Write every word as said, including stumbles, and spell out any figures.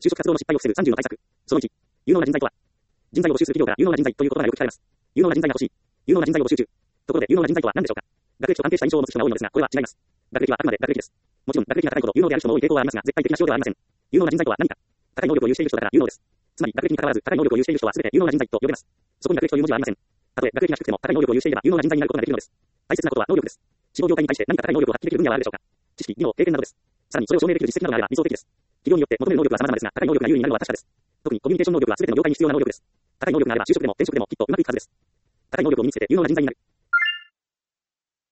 就職活動の失敗を防ぐさんじゅうの対策。そのいち、有能な人材とは、人材を募集する企業から有能な人材という言葉がよく聞かれます。有能な人材が欲しい。有能な人材を募集中。ところで有能な人材とは何でしょうか。学歴と関係した印象を持つ人が多いのですが、これは違います。学歴はあくまで学歴です。もちろん学歴が高いほど有能である人も多い傾向はありますが、絶対的な指標ではありません。有能な人材とは何か。高い能力を有している人だから有能です。つまり学歴に関わらず高い能力を有している人は全て有能な人材と呼べます。そこに学歴という文字はありません。たとえ学歴が低くても高い能力を有していれば有能な人材になることができるのです。大切なことは能力です。志望業界に対して何か高い能力を発揮できる分野はあるでしょうか。知識、技能、経験などです。さらにそれを証明できる実績などがあれば理想的です。企業によって求める能力は様々ですが、高い能力が優位になるのは確かです。特にコミュニケーション能力は全ての業界に必要な能力です。高い能力があれば就職でも転職でもきっとうまくいくはずです。高い能力を身につけて有能な人材になる。